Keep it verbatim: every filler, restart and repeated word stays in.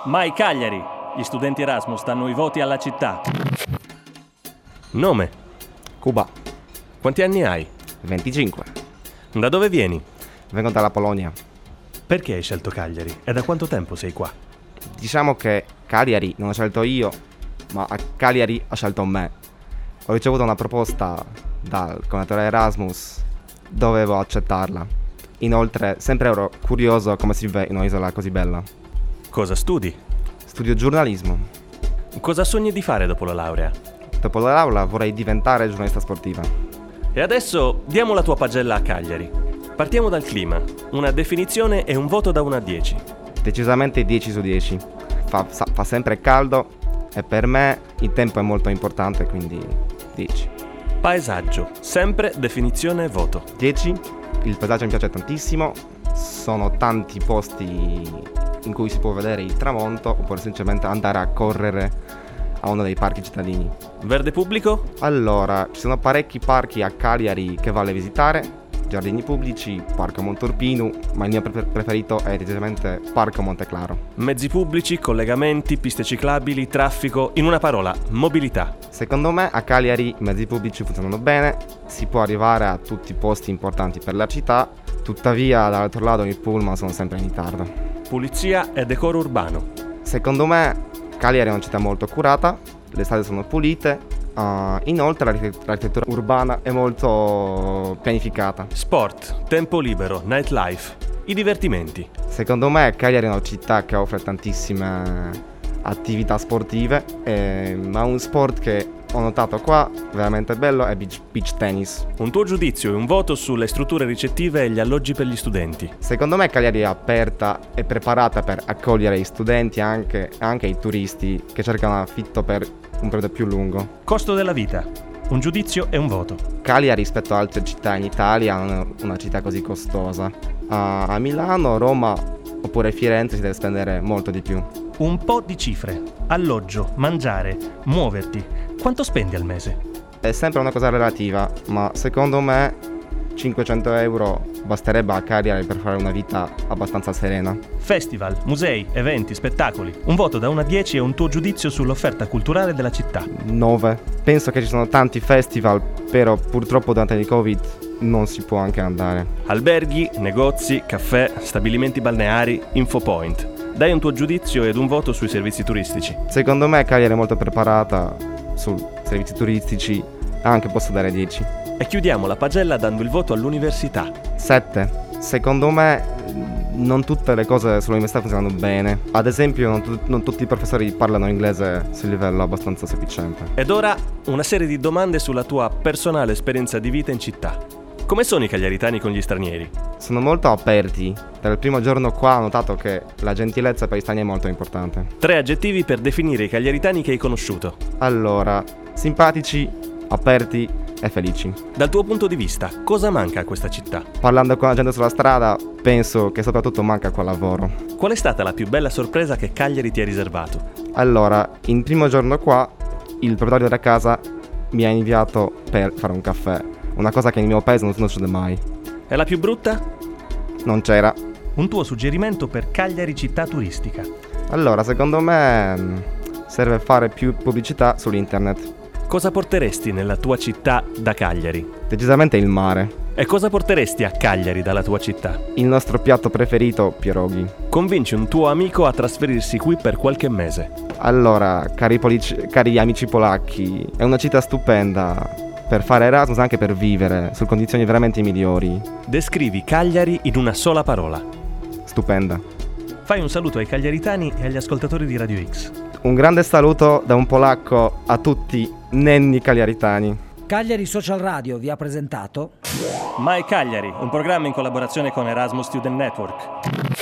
Mai Cagliari, gli studenti Erasmus danno i voti alla città. Nome? Cuba. Quanti anni hai? venticinque. Da dove vieni? Vengo dalla Polonia. Perché hai scelto Cagliari? E da quanto tempo sei qua? Diciamo che Cagliari non ho scelto io, ma a Cagliari ha scelto me. Ho ricevuto una proposta dal coordinatore Erasmus, dovevo accettarla. Inoltre, sempre ero curioso come si vive in un'isola così bella. Cosa studi? Studio giornalismo. Cosa sogni di fare dopo la laurea? Dopo la laurea vorrei diventare giornalista sportiva. E adesso diamo la tua pagella a Cagliari. Partiamo dal clima. Una definizione e un voto da uno a dieci. Decisamente dieci su dieci. Fa, fa sempre caldo e per me il tempo è molto importante, quindi dieci. Paesaggio. Sempre definizione e voto. dieci. Il paesaggio mi piace tantissimo. Sono tanti posti in cui si può vedere il tramonto oppure semplicemente andare a correre a uno dei parchi cittadini. Verde pubblico? Allora, ci sono parecchi parchi a Cagliari che vale visitare. Giardini pubblici, Parco Montorpinu, ma il mio pre- preferito è decisamente Parco Monteclaro. Mezzi pubblici, collegamenti, piste ciclabili, traffico, in una parola, mobilità. Secondo me a Cagliari i mezzi pubblici funzionano bene, si può arrivare a tutti i posti importanti per la città, tuttavia dall'altro lato i pullman sono sempre in ritardo. Pulizia e decoro urbano. Secondo me Cagliari è una città molto curata, le strade sono pulite. Uh, inoltre l'architettura urbana è molto pianificata. Sport, tempo libero, nightlife, i divertimenti. Secondo me Cagliari è una città che offre tantissime attività sportive, eh, ma un sport che ho notato qua veramente bello è beach, beach tennis. Un tuo giudizio e un voto sulle strutture ricettive e gli alloggi per gli studenti. Secondo me Cagliari è aperta e preparata per accogliere gli studenti e anche, anche i turisti che cercano affitto per un periodo più lungo. Costo della vita. Un giudizio e un voto. Cagliari rispetto ad altre città in Italia non è una città così costosa. A, a Milano, Roma oppure Firenze si deve spendere molto di più. Un po' di cifre. Alloggio, mangiare, muoverti. Quanto spendi al mese? È sempre una cosa relativa, ma secondo me cinquecento euro basterebbe a Cagliari per fare una vita abbastanza serena. Festival, musei, eventi, spettacoli. Un voto da uno a dieci e un tuo giudizio sull'offerta culturale della città. nove. Penso che ci sono tanti festival, però purtroppo durante il Covid non si può anche andare. Alberghi, negozi, caffè, stabilimenti balneari, infopoint. Dai un tuo giudizio ed un voto sui servizi turistici. Secondo me Cagliari è molto preparata sui servizi turistici, anche posso dare dieci. E chiudiamo la pagella dando il voto all'università. sette. Secondo me non tutte le cose sull'università funzionano bene. Ad esempio non, tu- non tutti i professori parlano inglese su livello abbastanza sufficiente. Ed ora una serie di domande sulla tua personale esperienza di vita in città. Come sono i cagliaritani con gli stranieri? Sono molto aperti. Dal primo giorno qua ho notato che la gentilezza per gli stranieri è molto importante. Tre aggettivi per definire i cagliaritani che hai conosciuto. Allora, simpatici, aperti e felici. Dal tuo punto di vista, cosa manca a questa città? Parlando con la gente sulla strada, penso che soprattutto manca qua lavoro. Qual è stata la più bella sorpresa che Cagliari ti ha riservato? Allora, il primo giorno qua, il proprietario della casa mi ha inviato per fare un caffè. Una cosa che nel mio paese non succede mai. E la più brutta? Non c'era. Un tuo suggerimento per Cagliari città turistica? Allora, secondo me serve fare più pubblicità sull'internet. Cosa porteresti nella tua città da Cagliari? Decisamente il mare. E cosa porteresti a Cagliari dalla tua città? Il nostro piatto preferito, pierogi. Convinci un tuo amico a trasferirsi qui per qualche mese. Allora, cari, polici- cari amici polacchi, è una città stupenda per fare Erasmus, anche per vivere su condizioni veramente migliori. Descrivi Cagliari in una sola parola. Stupenda. Fai un saluto ai cagliaritani e agli ascoltatori di Radio X. Un grande saluto da un polacco a tutti nenni cagliaritani. Cagliari Social Radio vi ha presentato My Cagliari, un programma in collaborazione con Erasmus Student Network.